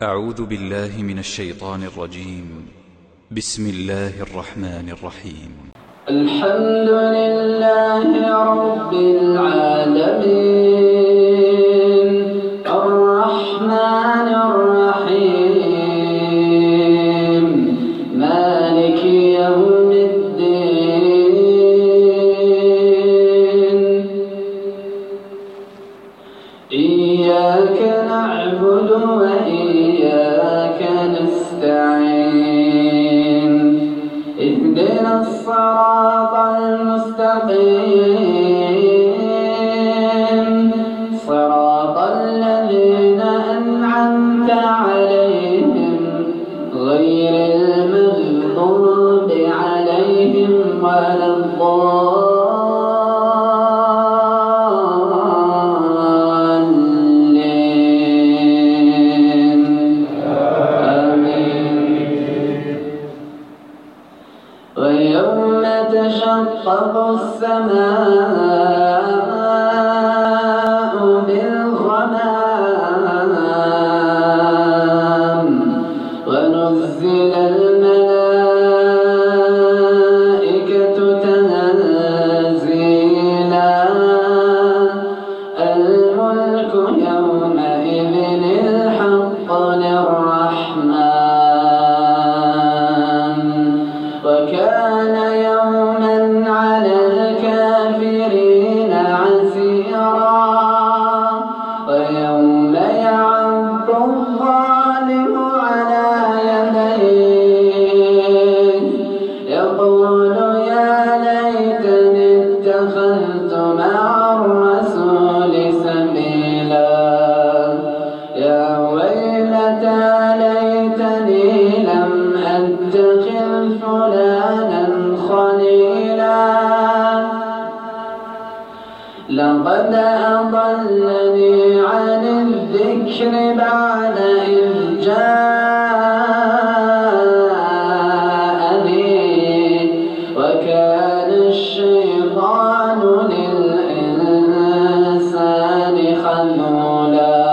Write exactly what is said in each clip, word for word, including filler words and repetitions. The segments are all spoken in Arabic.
أعوذ بالله من الشيطان الرجيم. بسم الله الرحمن الرحيم. الحمد لله رب العالمين الرحمن الرحيم مالك يوم الدين إياك نعبد وإياك نستعين اهدنا الصراط المستقيم صراط الذين أنعمت عليهم غير المغضوب عليهم ولا الضالين آمين. ويوم تشقق السماء بالغمام ونزل الملائكة تنزيلا الملك يومئذ الحق للرحمن وكان يوما على الكافرين عسيرا ويوم يعض الظالم على يديه يقول يا ليتني اتخذت مع الرسول سبيلا يا ويلتى ليتني لم أتخذ فلانا خليلا لقد أضلني عن الذكر بعد إذ جاءني وكان الشيطان للإنسان خذولا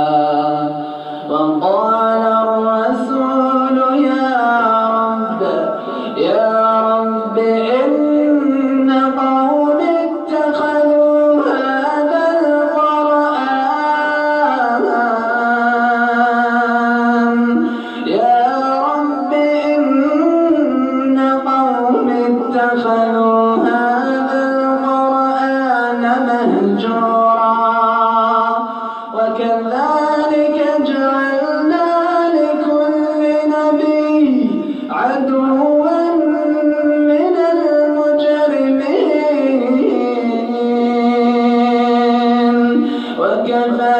وقال الرسول يا رب يا رب إن قوم اتخذوا هذا القرآن يا رب إن قوم اتخذوا هذا القرآن مهجورا وكذلك جعلنا لكل نبي عدوا من المجرمين وكفى